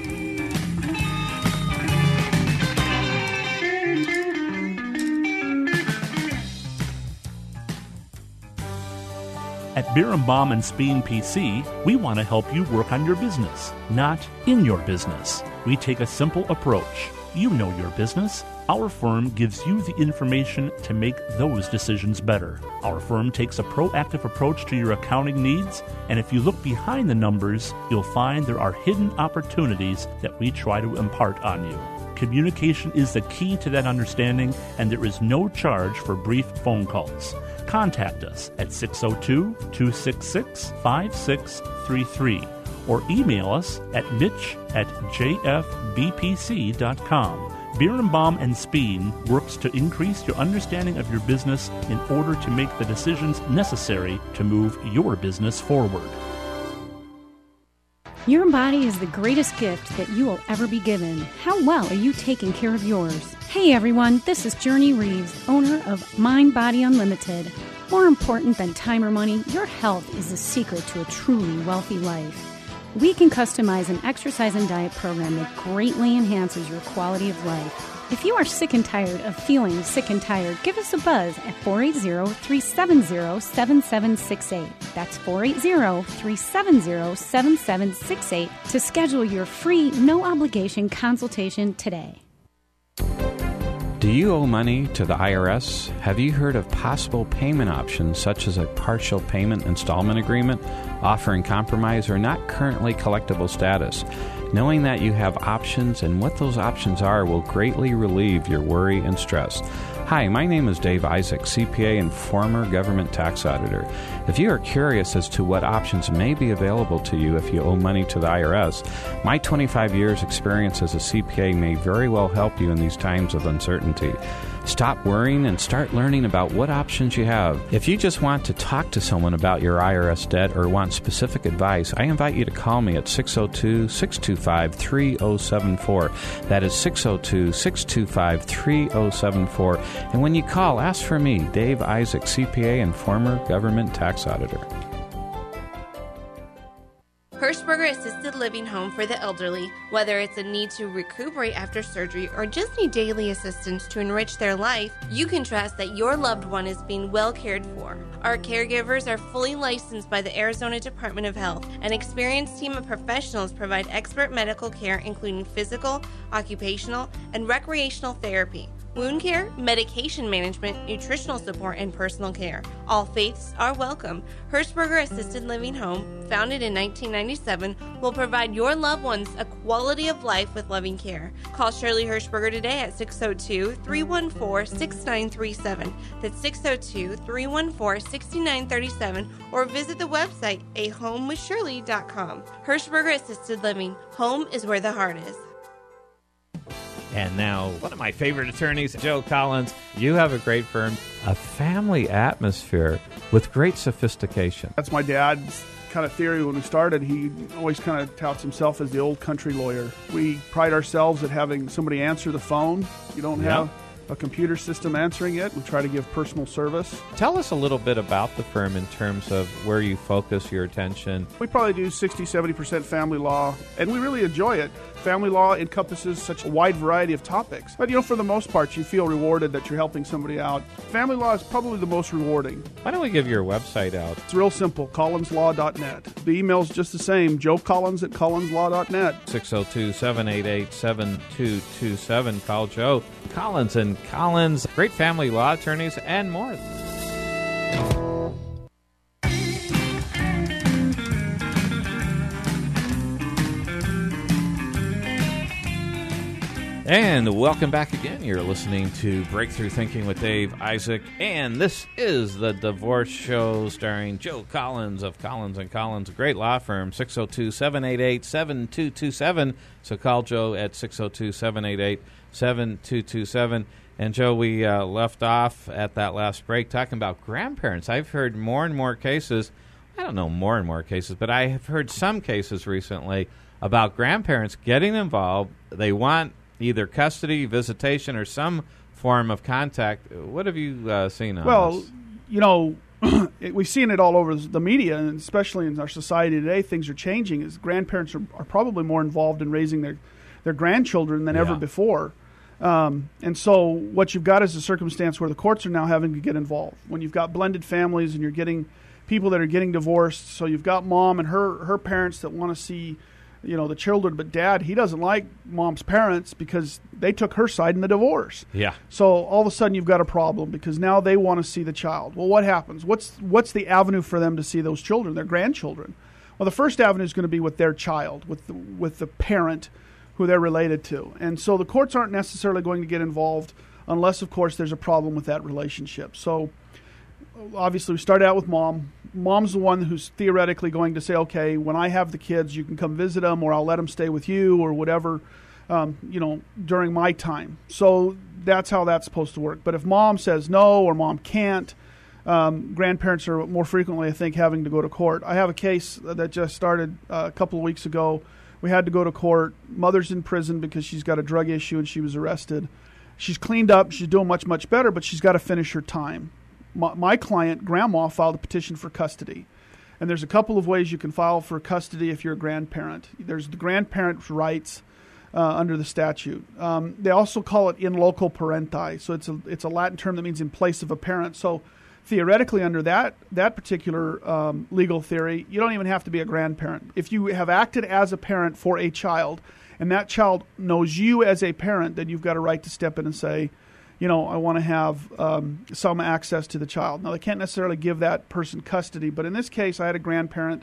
At Birnbaum and Speen P C, we want to help you work on your business, not in your business. We take a simple approach. You know your business. Our firm gives you the information to make those decisions better. Our firm takes a proactive approach to your accounting needs, and if you look behind the numbers, you'll find there are hidden opportunities that we try to impart on you. Communication is the key to that understanding, and there is no charge for brief phone calls. Contact us at six oh two, two six six, five six three three or email us at mitch at j f b p c dot com. Birnbaum and Speen works to increase your understanding of your business in order to make the decisions necessary to move your business forward. Your body is the greatest gift that you will ever be given. How well are you taking care of yours? Hey everyone, this is Journey Reeves, owner of Mind Body Unlimited. More important than time or money, your health is the secret to a truly wealthy life. We can customize an exercise and diet program that greatly enhances your quality of life. If you are sick and tired of feeling sick and tired, give us a buzz at four eight zero, three seven zero, seven seven six eight. That's four eight zero, three seven zero, seven seven six eight to schedule your free, no-obligation consultation today. Do you owe money to the I R S? Have you heard of possible payment options such as a partial payment installment agreement offering compromise or not currently collectible status? Knowing that you have options and what those options are will greatly relieve your worry and stress. Hi, my name is Dave Isaac, C P A and former government tax auditor. If you are curious as to what options may be available to you if you owe money to the I R S, my twenty-five years experience as a C P A may very well help you in these times of uncertainty. Stop worrying and start learning about what options you have. If you just want to talk to someone about your I R S debt or want specific advice, I invite you to call me at six oh two, six two five, three oh seven four. That is six oh two, six two five, three oh seven four. And when you call, ask for me, Dave Isaac, C P A and former government tax auditor. Hirschberger Assisted Living Home for the Elderly. Whether it's a need to recuperate after surgery or just need daily assistance to enrich their life, you can trust that your loved one is being well cared for. Our caregivers are fully licensed by the Arizona Department of Health. An experienced team of professionals provide expert medical care including physical, occupational, and recreational therapy, wound care, medication management, nutritional support, and personal care. All faiths are welcome. Hirschberger Assisted Living Home, founded in nineteen ninety-seven, will provide your loved ones a quality of life with loving care. Call Shirley Hirschberger today at six oh two, three one four, six nine three seven. That's six oh two, three one four, six nine three seven, or visit the website a home with shirley dot com. Hirschberger Assisted Living. Home is where the heart is. And now, one of my favorite attorneys, Joe Collins. You have a great firm, a family atmosphere with great sophistication. That's my dad's kind of theory when we started. He always kind of touts himself as the old country lawyer. We pride ourselves at having somebody answer the phone. You don't Yep. have a computer system answering it. We try to give personal service. Tell us a little bit about the firm in terms of where you focus your attention. We probably do sixty, seventy percent family law, and we really enjoy it. Family law encompasses such a wide variety of topics. But, you know, for the most part, you feel rewarded that you're helping somebody out. Family law is probably the most rewarding. Why don't we give your website out? It's real simple, collins law dot net. The email's just the same, joe collins at collins law dot net. six oh two, seven eight eight, seven two two seven. Call Joe Collins and Collins, great family law attorneys, and more. And welcome back again. You're listening to Breakthrough Thinking with Dave Isaac, and this is the Divorce Show starring Joe Collins of Collins and Collins, a great law firm, six oh two, seven eight eight, seven two two seven. So call Joe at six oh two, seven eight eight, seven two two seven. And, Joe, we uh, left off at that last break talking about grandparents. I've heard more and more cases, I don't know more and more cases, but I have heard some cases recently about grandparents getting involved. They want either custody, visitation, or some form of contact. What have you uh, seen on Well, this? you know, it, we've seen it all over the media, and especially in our society today. Things are changing. As grandparents are, are probably more involved in raising their their grandchildren than Yeah. ever before. Um, and so what you've got is a circumstance where the courts are now having to get involved. When you've got blended families and you're getting people that are getting divorced, so you've got mom and her, her parents that want to see, you know, the children, but dad, he doesn't like mom's parents because they took her side in the divorce. Yeah. So all of a sudden you've got a problem because now they want to see the child. Well, what happens? What's what's the avenue for them to see those children, their grandchildren? Well, the first avenue is going to be with their child, with the, with the parent who they're related to. And so the courts aren't necessarily going to get involved unless, of course, there's a problem with that relationship. So obviously we start out with mom. Mom's the one who's theoretically going to say, okay, when I have the kids, you can come visit them, or I'll let them stay with you, or whatever, um, you know, during my time. So that's how that's supposed to work. But if mom says no, or mom can't, um, grandparents are more frequently, I think, having to go to court. I have a case that just started uh, a couple of weeks ago. We had to go to court. Mother's in prison because she's got a drug issue and she was arrested. She's cleaned up. She's doing much, much better, but she's got to finish her time. My, my client, grandma, filed a petition for custody. And there's a couple of ways you can file for custody if you're a grandparent. There's the grandparent's rights uh, under the statute. Um, they also call it in loco parenti. So it's a, it's a Latin term that means in place of a parent. So theoretically, under that that particular um, legal theory, you don't even have to be a grandparent. If you have acted as a parent for a child, and that child knows you as a parent, then you've got a right to step in and say, you know, I want to have um, some access to the child. Now, they can't necessarily give that person custody, but in this case, I had a grandparent.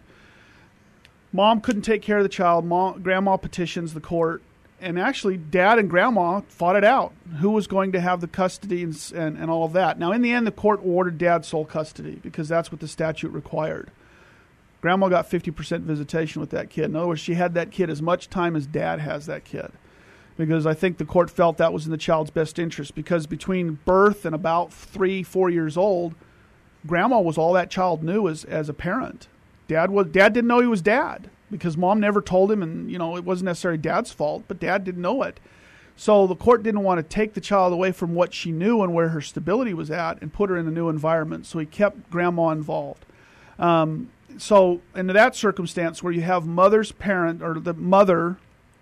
Mom couldn't take care of the child. Mom, grandma petitions the court. And actually, Dad and Grandma fought it out. Who was going to have the custody and, and, and all of that. Now, in the end, the court ordered Dad sole custody because that's what the statute required. Grandma got fifty percent visitation with that kid. In other words, she had that kid as much time as Dad has that kid. Because I think the court felt that was in the child's best interest. Because between birth and about three, four years old, Grandma was all that child knew as, as a parent. Dad was Dad didn't know he was Dad. Because Mom never told him, and, you know, it wasn't necessarily Dad's fault, but Dad didn't know it. So the court didn't want to take the child away from what she knew and where her stability was at and put her in a new environment. So he kept Grandma involved. Um, so in that circumstance where you have mother's parent or the mother,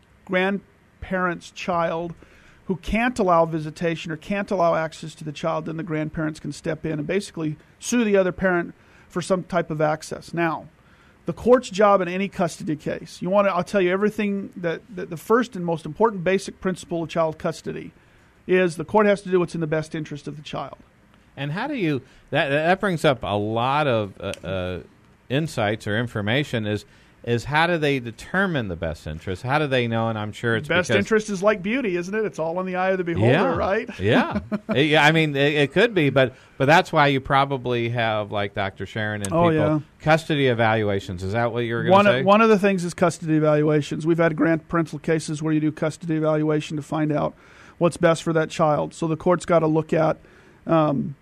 grandparent's child, who can't allow visitation or can't allow access to the child, then the grandparents can step in and basically sue the other parent for some type of access. Now, the court's job in any custody case, you want to, I'll tell you everything that, that the first and most important basic principle of child custody is the court has to do what's in the best interest of the child. And how do you, that that brings up a lot of uh, uh, insights or information is, is how do they determine the best interest? How do they know? And I'm sure it's best because, interest is like beauty, isn't it? It's all in the eye of the beholder, yeah, right? yeah. Yeah. I mean, it, it could be, but but that's why you probably have like Doctor Sharon and oh, people yeah. custody evaluations. Is that what you were going one to say? Of, one of the things is custody evaluations. We've had grandparental cases where you do custody evaluation to find out what's best for that child. So the court's got to look at um,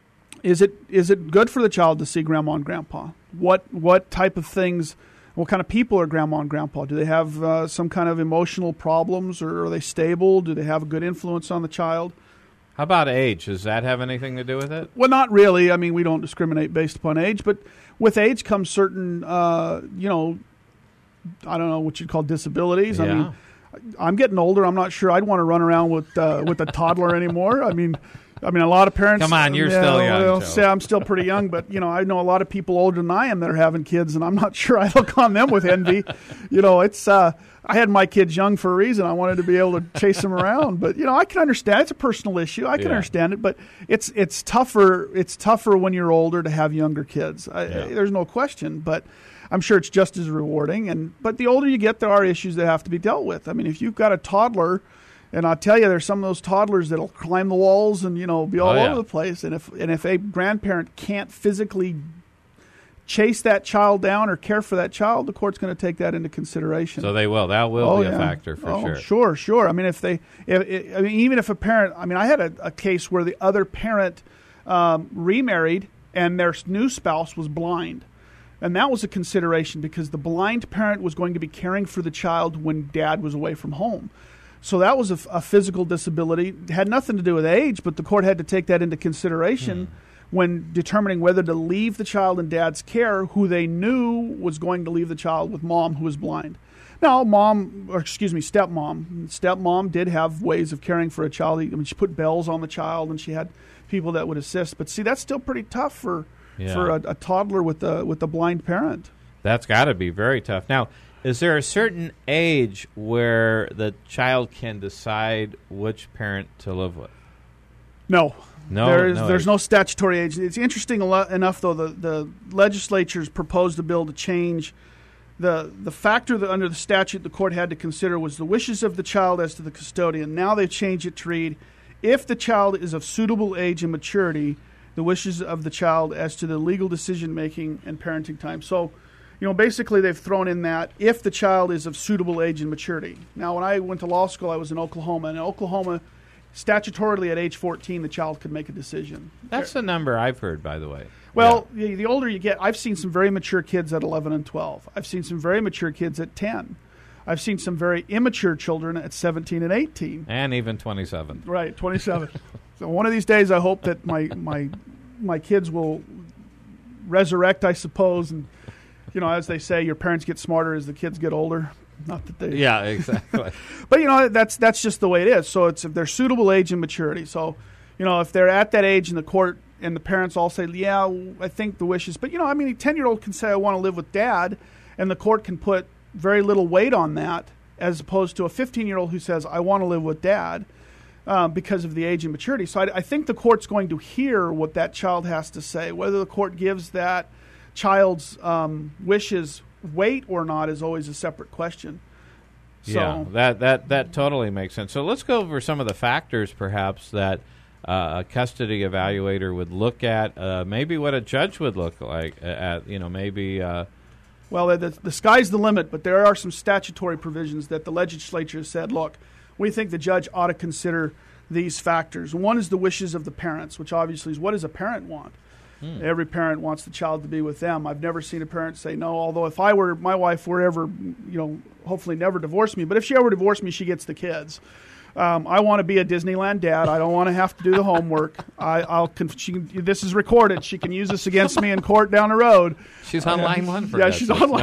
is it is it good for the child to see grandma and grandpa? What what type of things? What kind of people are grandma and grandpa? Do they have uh, some kind of emotional problems, or are they stable? Do they have a good influence on the child? How about age? Does that have anything to do with it? Well, not really. I mean, we don't discriminate based upon age, but with age comes certain, uh, you know, I don't know what you'd call disabilities. Yeah. I mean, I'm getting older. I'm not sure I'd want to run around with uh, with a toddler anymore. I mean, I mean, a lot of parents. Come on, you're yeah, still young. Well, Joe. say I'm still pretty young, but you know, I know a lot of people older than I am that are having kids, and I'm not sure I look on them with envy. You know, it's. Uh, I had my kids young for a reason. I wanted to be able to chase them around, but you know, I can understand. It's a personal issue. I can Yeah. understand it, but it's it's tougher. It's tougher when you're older to have younger kids. I, Yeah. there's no question, but. I'm sure it's just as rewarding, and but the older you get, there are issues that have to be dealt with. I mean, if you've got a toddler, and I'll tell you, there's some of those toddlers that'll climb the walls and you know be all Oh, yeah. over the place. And if and if a grandparent can't physically chase that child down or care for that child, the court's going to take that into consideration. So they will. That will oh, be a yeah. factor for oh, sure. Sure, sure. I mean, if they, if, if, I mean, even if a parent, I mean, I had a, a case where the other parent um, remarried and their new spouse was blind. And that was a consideration because the blind parent was going to be caring for the child when dad was away from home. So that was a, a physical disability. It had nothing to do with age, but the court had to take that into consideration hmm. when determining whether to leave the child in dad's care, who they knew was going to leave the child with mom, who was blind. Now, mom, or excuse me, stepmom. Stepmom did have ways of caring for a child. I mean, she put bells on the child, and she had people that would assist. But see, that's still pretty tough for yeah. for a, a toddler with a with a blind parent. That's got to be very tough. Now, is there a certain age where the child can decide which parent to live with? No. No, there's no there's age. no statutory age. It's interesting enough, though, the, the legislature's proposed a bill to change the the factor that under the statute the court had to consider was the wishes of the child as to the custodian. Now they've changed it to read, if the child is of suitable age and maturity, the wishes of the child as to the legal decision-making and parenting time. So, you know, basically they've thrown in that if the child is of suitable age and maturity. Now, when I went to law school, I was in Oklahoma, and in Oklahoma, statutorily at age fourteen, the child could make a decision. That's the number I've heard, by the way. Well, yeah. the, the older you get, I've seen some very mature kids at eleven and twelve. I've seen some very mature kids at ten. I've seen some very immature children at seventeen and eighteen. And even twenty-seven. Right, twenty-seven. So one of these days I hope that my, my, my kids will resurrect, I suppose, and, you know, as they say, your parents get smarter as the kids get older. Not that they... Yeah, exactly. But, you know, that's that's just the way it is. So it's if they're suitable age and maturity. So, you know, if they're at that age in the court and the parents all say, yeah, I think the wishes. But, you know, I mean, a ten-year-old can say, I want to live with dad, and the court can put very little weight on that as opposed to a fifteen-year-old who says, I want to live with dad uh, because of the age and maturity. So I, I think the court's going to hear what that child has to say. Whether the court gives that child's um, wishes weight or not is always a separate question. So, yeah, that, that, that totally makes sense. So let's go over some of the factors, perhaps, that uh, a custody evaluator would look at, uh, maybe what a judge would look like at, you know, maybe... Uh, well, the, the sky's the limit, but there are some statutory provisions that the legislature has said, look, we think the judge ought to consider these factors. One is the wishes of the parents, which obviously is what does a parent want? Hmm. Every parent wants the child to be with them. I've never seen a parent say no, although if I were, my wife were ever, you know, hopefully never divorce me, but if she ever divorced me, she gets the kids. Um, I want to be a Disneyland dad. I don't want to have to do the homework. I, I'll. Conf- she can, this is recorded. She can use this against me in court down the road. She's on uh, line one for yeah. that. She's on line.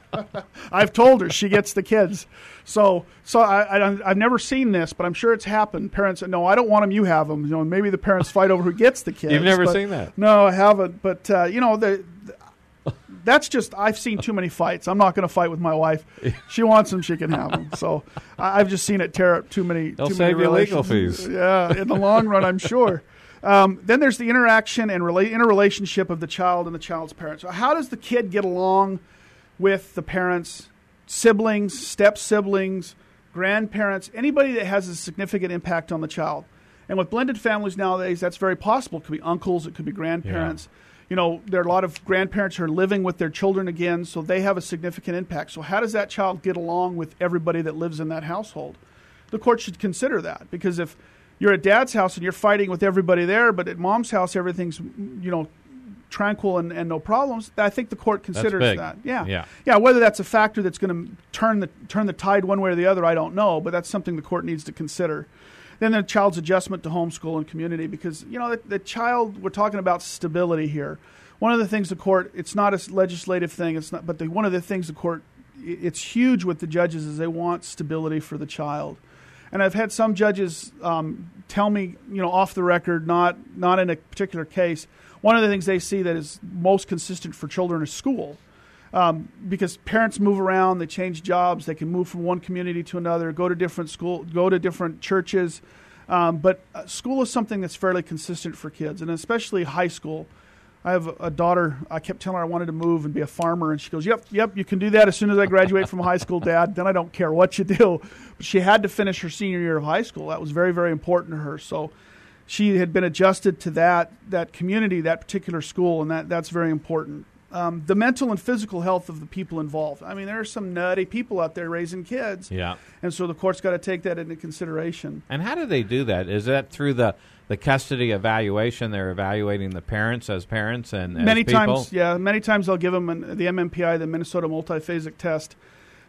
I've told her she gets the kids. So, so I, I, I've never seen this, but I'm sure it's happened. Parents say, no, I don't want them. You have them. You know, maybe the parents fight over who gets the kids. You've never but, seen that? No, I haven't. But uh, you know, the, the that's just, I've seen too many fights. I'm not going to fight with my wife. She wants them, she can have them. So I, I've just seen it tear up too many. They'll too save many you legal fees. Yeah, in the long run, I'm sure. Um, then there's the interaction and rela- interrelationship of the child and the child's parents. So how does the kid get along with the parents, siblings, step siblings, grandparents, anybody that has a significant impact on the child? And with blended families nowadays, that's very possible. It could be uncles, it could be grandparents. Yeah. You know, there are a lot of grandparents who are living with their children again, so they have a significant impact. So how does that child get along with everybody that lives in that household? The court should consider that, because if you're at dad's house and you're fighting with everybody there, but at mom's house everything's, you know, tranquil and, and no problems, I think the court considers that. Yeah. yeah. Yeah, whether that's a factor that's going to turn the turn the tide one way or the other, I don't know, but that's something the court needs to consider. Then the child's adjustment to homeschool and community, because, you know, the, the child, we're talking about stability here. One of the things the court, it's not a legislative thing, it's not, but the, one of the things the court, it's huge with the judges is they want stability for the child. And I've had some judges um, tell me, you know, off the record, not not in a particular case, one of the things they see that is most consistent for children is school. Um, because parents move around, they change jobs, they can move from one community to another, go to different school, go to different churches. Um, but uh, school is something that's fairly consistent for kids, and especially high school. I have a daughter, I kept telling her I wanted to move and be a farmer, and she goes, yep, yep, you can do that as soon as I graduate from high school, Dad. Then I don't care what you do. But she had to finish her senior year of high school. That was very, very important to her. So she had been adjusted to that that community, that particular school, and that, that's very important. Um, the mental and physical health of the people involved. I mean, there are some nutty people out there raising kids. Yeah. And so the court's got to take that into consideration. And how do they do that? Is that through the, the custody evaluation? They're evaluating the parents as parents and as many people? times, yeah. Many times they'll give them an, the M M P I, the Minnesota Multiphasic Test.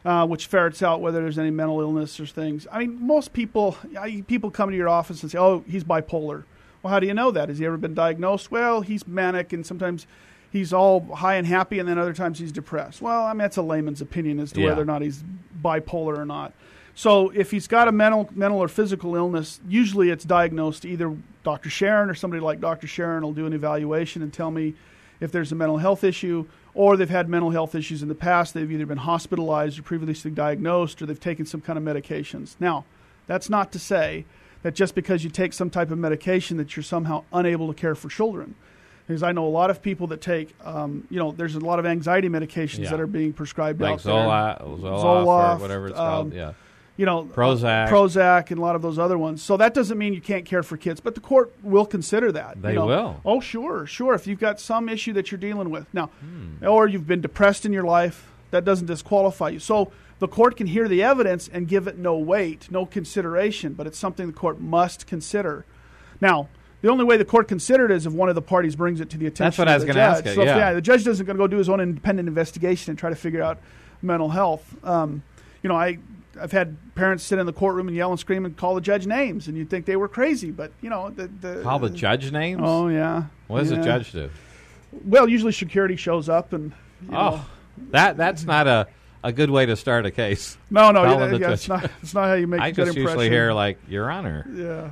uh, which ferrets out whether there's any mental illness or things. I mean, most people, people come to your office and say, oh, he's bipolar. Well, how do you know that? Has he ever been diagnosed? Well, he's manic, and sometimes he's all high and happy, and then other times he's depressed. Well, I mean, that's a layman's opinion as to Yeah. whether or not he's bipolar or not. So if he's got a mental mental or physical illness, usually it's diagnosed. Either Doctor Sharon or somebody like Doctor Sharon will do an evaluation and tell me if there's a mental health issue, or they've had mental health issues in the past. They've either been hospitalized or previously diagnosed, or they've taken some kind of medications. Now, that's not to say that just because you take some type of medication that you're somehow unable to care for children. Because I know a lot of people that take, um, you know, there's a lot of anxiety medications Yeah. that are being prescribed Like out there. Zola, Zoloft, Zoloft, or whatever it's um, called. Yeah. You know, Prozac. uh, Prozac, and a lot of those other ones. So that doesn't mean you can't care for kids, but the court will consider that. They you know. will. Oh, sure, sure. If you've got some issue that you're dealing with now, Hmm. or you've been depressed in your life, that doesn't disqualify you. So the court can hear the evidence and give it no weight, no consideration, but it's something the court must consider. Now, the only way the court consider it is if one of the parties brings it to the attention That's what I of was the gonna judge. ask you, So if, yeah. yeah, the judge doesn't going to go do his own independent investigation and try to figure out mental health. Um, you know, I. I've had parents sit in the courtroom and yell and scream and call the judge names, and you'd think they were crazy, but you know the, the Call the judge names? Oh yeah. What does yeah. the judge do? Well, usually security shows up, and you Oh, know. that that's not a, a good way to start a case. no, no, Calling yeah, the yeah, judge. it's not. It's not how you make I a good just impression. usually hear like, Your Honor. yeah,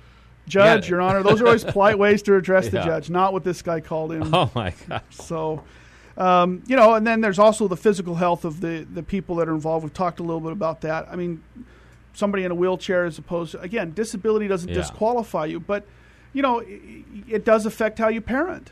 Judge, Yeah. Your Honor. Those are always polite ways to address the Yeah. judge, not what this guy called in. Oh my gosh. So, um, you know, and then there's also the physical health of the, the people that are involved. We've talked a little bit about that. I mean, somebody in a wheelchair as opposed to, again, disability doesn't Yeah. disqualify you, but, you know, it, it does affect how you parent.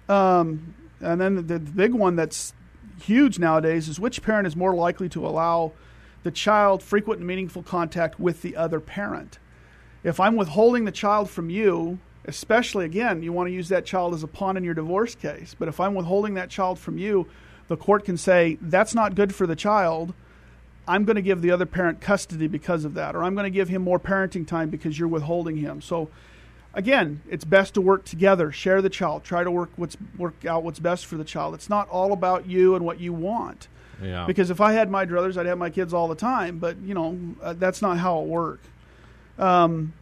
Um, and then the, the big one that's huge nowadays is which parent is more likely to allow the child frequent and meaningful contact with the other parent. If I'm withholding the child from you, especially, again, you want to use that child as a pawn in your divorce case. But if I'm withholding that child from you, the court can say, that's not good for the child. I'm going to give the other parent custody because of that. Or I'm going to give him more parenting time because you're withholding him. So, again, it's best to work together. Share the child. Try to work what's work out what's best for the child. It's not all about you and what you want. Yeah. Because if I had my druthers, I'd have my kids all the time. But, you know, uh, that's not how it works. Um,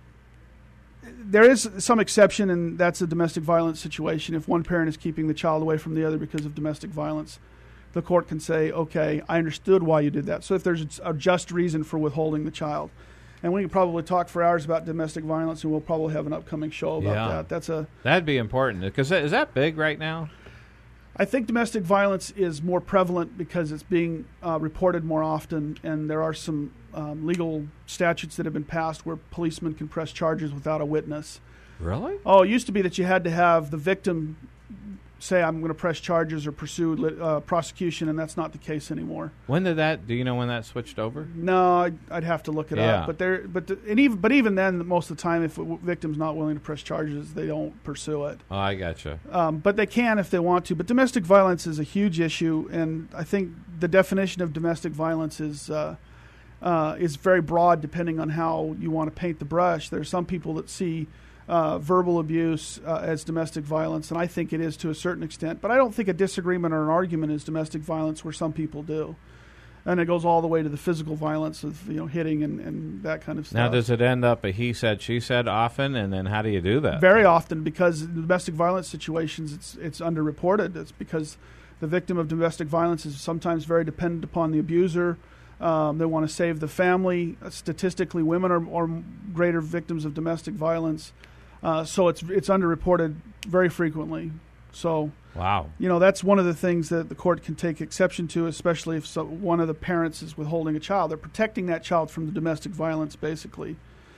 there is some exception, and that's a domestic violence situation. If one parent is keeping the child away from the other because of domestic violence, the court can say, okay, I understood why you did that. So if there's a just reason for withholding the child. And we can probably talk for hours about domestic violence, and we'll probably have an upcoming show about Yeah. that. That's a That'd be important. Because is that big right now? I think domestic violence is more prevalent because it's being uh, reported more often, and there are some um, legal statutes that have been passed where policemen can press charges without a witness. Really? Oh, it used to be that you had to have the victim say, I'm going to press charges or pursue lit- uh, prosecution, and that's not the case anymore. When did that, do you know when that switched over? No, I'd, I'd have to look it Yeah. up. But there, but the, and even but even then, most of the time, if a victim's not willing to press charges, they don't pursue it. Oh, I gotcha. Um, but they can if they want to. But domestic violence is a huge issue, and I think the definition of domestic violence is uh, uh, is very broad, depending on how you want to paint the brush. There are some people that see uh, verbal abuse uh, as domestic violence, and I think it is to a certain extent. But I don't think a disagreement or an argument is domestic violence, where some people do. And it goes all the way to the physical violence of, you know, hitting and, and that kind of stuff. Now, does it end up a he said, she said often, and then how do you do that? Very often, because in domestic violence situations, it's it's underreported. It's because the victim of domestic violence is sometimes very dependent upon the abuser. Um, they want to save the family. Statistically, women are, are greater victims of domestic violence. Uh, so it's it's underreported very frequently. So, wow. you know, that's one of the things that the court can take exception to, especially if so, one of the parents is withholding a child. They're protecting that child from the domestic violence, basically.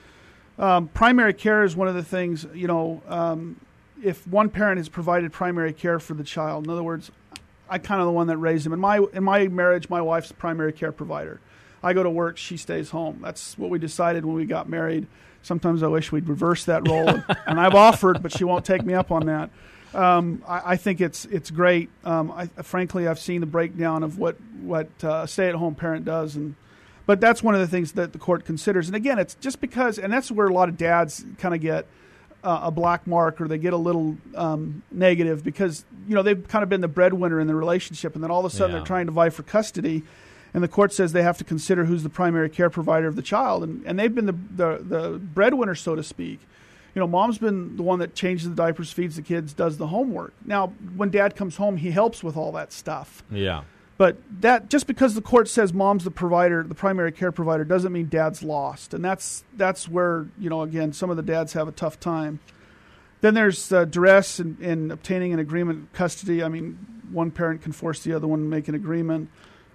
Um, primary care is one of the things, you know, um, if one parent has provided primary care for the child, in other words, I kind of the one that raised him. In my in my marriage, my wife's the primary care provider. I go to work, she stays home. That's what we decided when we got married. Sometimes I wish we'd reverse that role, and, and I've offered, but she won't take me up on that. Um, I, I think it's it's great. Um, I, frankly, I've seen the breakdown of what what uh, a stay-at-home parent does, and but that's one of the things that the court considers. And again, it's just because, and that's where a lot of dads kind of get uh, a black mark, or they get a little um, negative, because you know they've kind of been the breadwinner in the relationship, and then all of a sudden Yeah. they're trying to vie for custody. And the court says they have to consider who's the primary care provider of the child. And, and they've been the, the, the breadwinner, so to speak. You know, mom's been the one that changes the diapers, feeds the kids, does the homework. Now, when dad comes home, he helps with all that stuff. Yeah. But that just because the court says mom's the provider, the primary care provider, doesn't mean dad's lost. And that's that's where, you know, again, some of the dads have a tough time. Then there's uh, duress in, in obtaining an agreement custody. I mean, one parent can force the other one to make an agreement.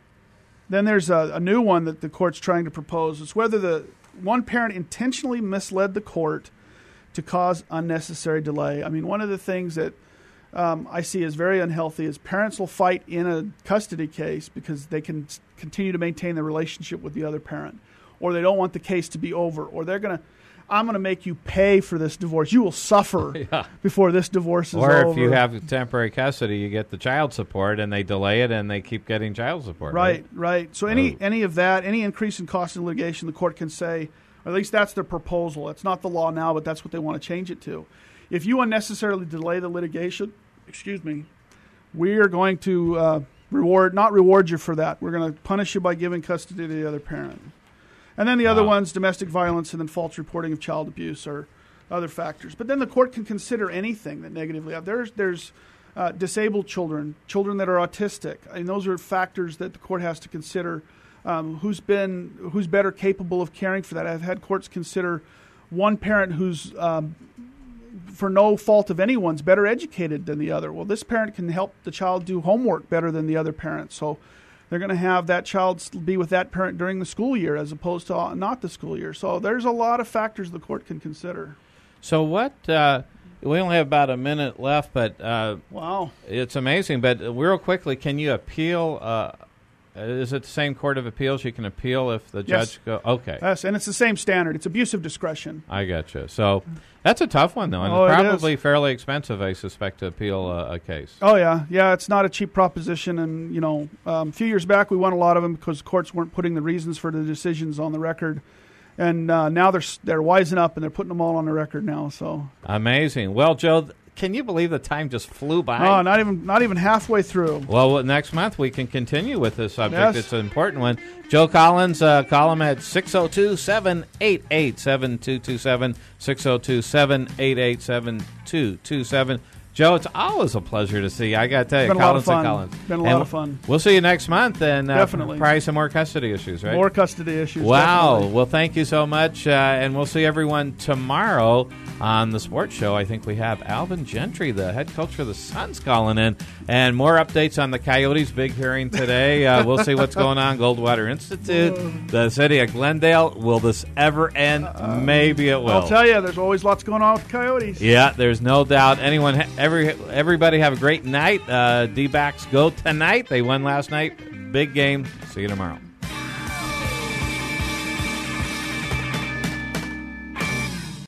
Then there's a, a new one that the court's trying to propose. It's whether the one parent intentionally misled the court to cause unnecessary delay. I mean, one of the things that um, I see as very unhealthy is parents will fight in a custody case because they can continue to maintain their relationship with the other parent, or they don't want the case to be over, or they're going to, I'm going to make you pay for this divorce. You will suffer yeah. before this divorce is or over. Or if you have temporary custody, you get the child support, and they delay it, and they keep getting child support. Right, right. right. So any, oh. any of that, any increase in cost of litigation, the court can say, or at least that's their proposal. It's not the law now, but that's what they want to change it to. If you unnecessarily delay the litigation, excuse me, we are going to uh, reward, not reward you for that. We're going to punish you by giving custody to the other parent. And then the other wow. ones, domestic violence and then false reporting of child abuse or other factors. But then the court can consider anything that negatively. There's there's uh, disabled children, children that are autistic. I mean, those are factors that the court has to consider. Um, who's been who's better capable of caring for that? I've had courts consider one parent who's, um, for no fault of anyone's, better educated than the other. Well, this parent can help the child do homework better than the other parent. So they're going to have that child be with that parent during the school year as opposed to not the school year. So there's a lot of factors the court can consider. So what, uh, we only have about a minute left, but uh, wow, it's amazing. But real quickly, can you appeal? Uh, is it the same court of appeals? You can appeal if the judge yes. go. Okay. Yes, and it's the same standard. It's abuse of discretion. I gotcha. So that's a tough one, though, and oh, it's probably fairly expensive, I suspect, to appeal a, a case. Oh yeah, yeah. It's not a cheap proposition, and you know, um, a few years back we won a lot of them because courts weren't putting the reasons for the decisions on the record, and uh, now they're they're wising up and they're putting them all on the record now. So amazing. Well, Joe, can you believe the time just flew by? Oh, not even not even halfway through. Well, next month we can continue with this subject. Yes. It's an important one. Joe Collins, uh, call him at six oh two, seven eight eight, seven two two seven, six oh two, seven eight eight, seven two two seven. Joe, it's always a pleasure to see you. I got to tell you, been Collins a lot and of Collins. It's been a and lot of fun. We'll see you next month, and uh, definitely probably some more custody issues, right? More custody issues. Wow. Definitely. Well, thank you so much, uh, and we'll see everyone tomorrow on the sports show. I think we have Alvin Gentry, the head coach for the Suns, calling in, and more updates on the Coyotes' big hearing today. Uh, we'll see what's going on. Goldwater Institute, the city of Glendale. Will this ever end? Uh, Maybe it will. I'll tell you, there's always lots going on with the Coyotes. Yeah, there's no doubt. Anyone, every everybody have a great night. Uh, D-backs go tonight. They won last night. Big game. See you tomorrow.